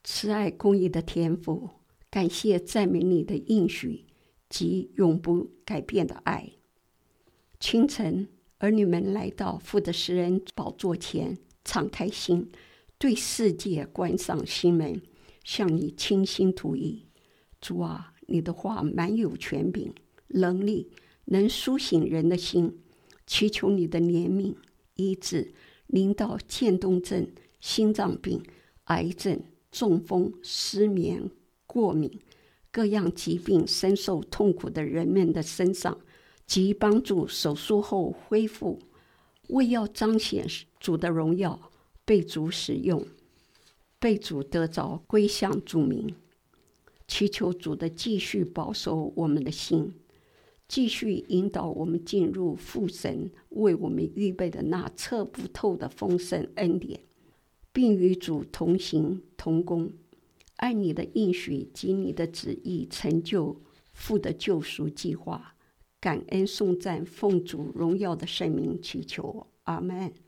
慈爱公义的天父，感谢赞美你的应许及永不改变的爱。清晨，儿女们来到父的施恩宝座前，敞开心，对世界关上心门，向你倾心吐意。主啊，你的话满有权柄、能力，能苏醒人的心。祈求你的怜悯、医治临到渐冻症、心脏病、癌症、中风、失眠、过敏各样疾病深受痛苦的人们的身上，及帮助手术后恢复，为要彰显主的荣耀，被主使用，被主得着归向主名。祈求主的继续保守我们的心，继续引导我们进入父神为我们预备的那测不透的丰盛恩典，并与主同行同工，按你的应许及你的旨意成就父的救赎计划。感恩颂赞，奉主荣耀的圣名祈求，阿们。